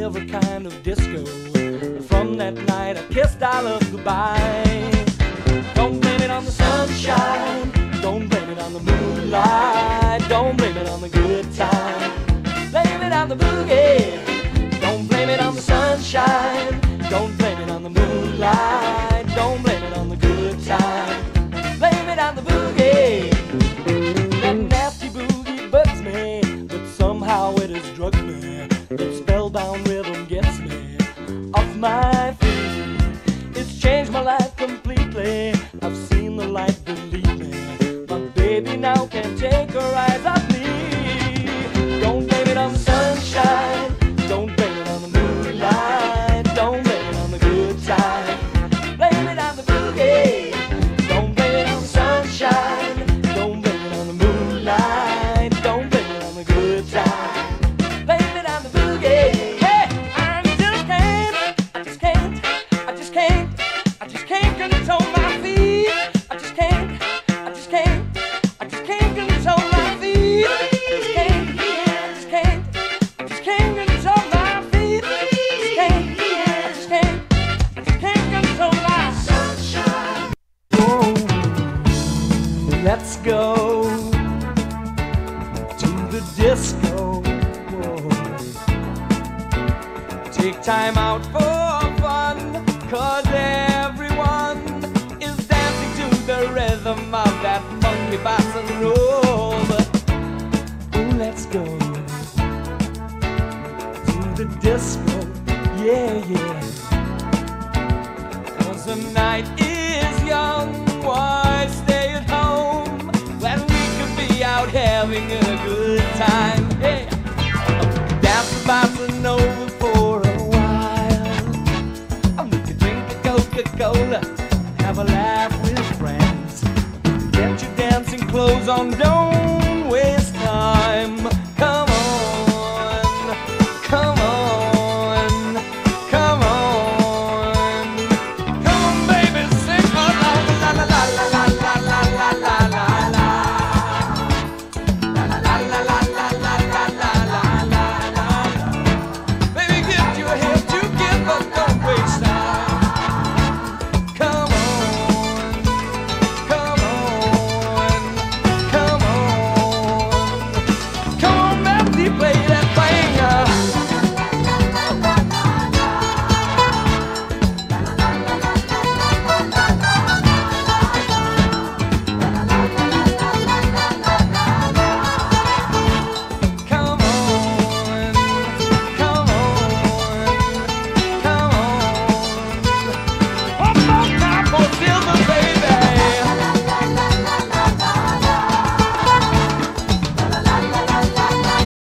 every kind of disco. From that night I kissed our love goodbye. Don't blame it on the sunshine, don't blame it on the moonlight, don't blame it on the good time, blame it on the boogie. Don't blame it on the sunshine, don't blame it on the moonlight, don't blame it on the good time, blame it on the boogie. That nasty boogie bugs me, but somehow it has drugged me. That spellbound rhythm gets me off my feet. It's changed my life completely. I've seen the light, believe me. My baby now can't take her eyes off me. Don't blame it on the sunshine, don't blame it on the moonlight, don't blame it on the good time, blame it on the boogie. Don't blame it on the sunshine, don't blame it on the moonlight, don't blame it on the good time, blame it on the boogie. Hey, I just can't control my feet. I just can't control my feet. I just can't control my feet. I just can't control my sunshine. Oh, let's go to the disco. Whoa. Take time out for fun, 'cause everyone is dancing to the rhythm of that funky bossa nova. Oh, let's go to the disco, yeah, yeah. 'Cause the night is young, why stay at home when we could be out having a